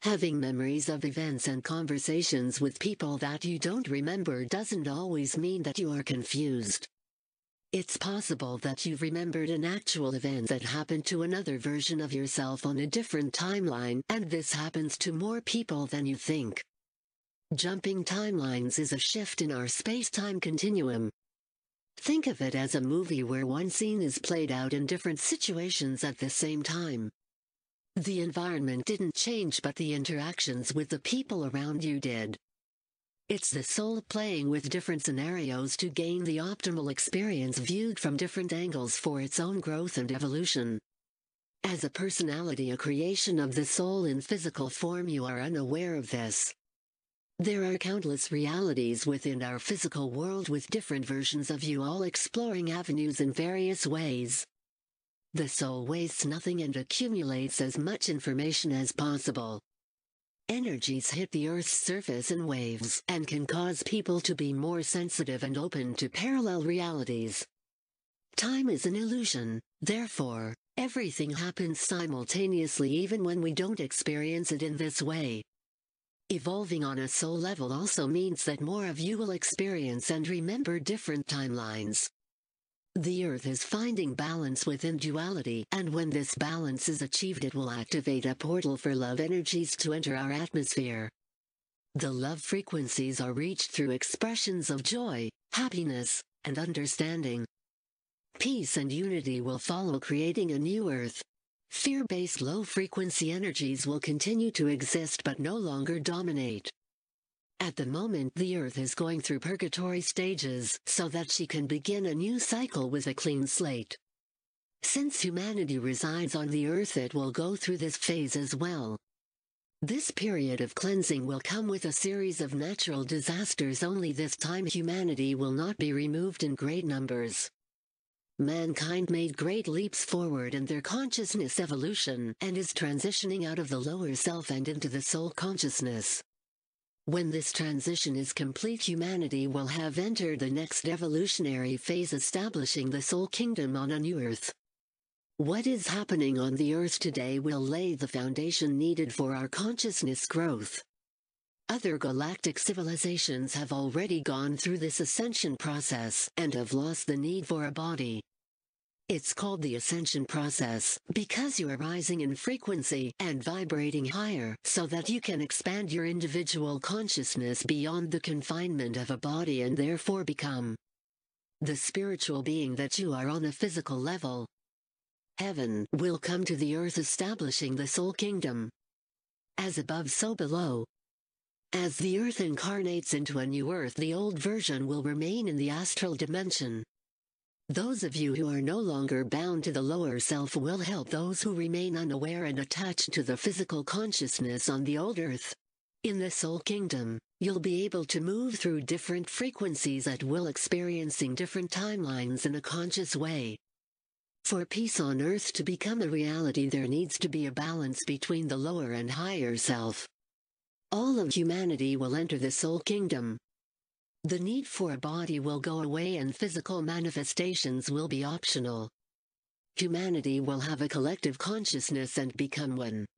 Having memories of events and conversations with people that you don't remember doesn't always mean that you are confused. It's possible that you've remembered an actual event that happened to another version of yourself on a different timeline, and this happens to more people than you think. Jumping timelines is a shift in our space-time continuum. Think of it as a movie where one scene is played out in different situations at the same time. The environment didn't change, but the interactions with the people around you did. It's the soul playing with different scenarios to gain the optimal experience viewed from different angles for its own growth and evolution. As a personality, a creation of the soul in physical form, you are unaware of this. There are countless realities within our physical world with different versions of you, all exploring avenues in various ways. The soul wastes nothing and accumulates as much information as possible. Energies hit the Earth's surface in waves and can cause people to be more sensitive and open to parallel realities. Time is an illusion, therefore, everything happens simultaneously even when we don't experience it in this way. Evolving on a soul level also means that more of you will experience and remember different timelines. The Earth is finding balance within duality, and when this balance is achieved, it will activate a portal for love energies to enter our atmosphere. The love frequencies are reached through expressions of joy, happiness, and understanding. Peace and unity will follow, creating a new Earth. Fear-based low-frequency energies will continue to exist but no longer dominate. At the moment, the Earth is going through purgatory stages so that she can begin a new cycle with a clean slate. Since humanity resides on the Earth, it will go through this phase as well. This period of cleansing will come with a series of natural disasters, only this time humanity will not be removed in great numbers. Mankind made great leaps forward in their consciousness evolution and is transitioning out of the lower self and into the soul consciousness. When this transition is complete, humanity will have entered the next evolutionary phase, establishing the Soul Kingdom on a new Earth. What is happening on the Earth today will lay the foundation needed for our consciousness growth. Other galactic civilizations have already gone through this ascension process and have lost the need for a body. It's called the ascension process because you are rising in frequency and vibrating higher so that you can expand your individual consciousness beyond the confinement of a body and therefore become the spiritual being that you are on a physical level. Heaven will come to the Earth, establishing the Soul Kingdom. As above, so below. As the Earth incarnates into a new Earth, the old version will remain in the astral dimension. Those of you who are no longer bound to the lower self will help those who remain unaware and attached to the physical consciousness on the old Earth. In the Soul Kingdom, you'll be able to move through different frequencies at will, experiencing different timelines in a conscious way. For peace on Earth to become a reality, there needs to be a balance between the lower and higher self. All of humanity will enter the Soul Kingdom. The need for a body will go away and physical manifestations will be optional. Humanity will have a collective consciousness and become one.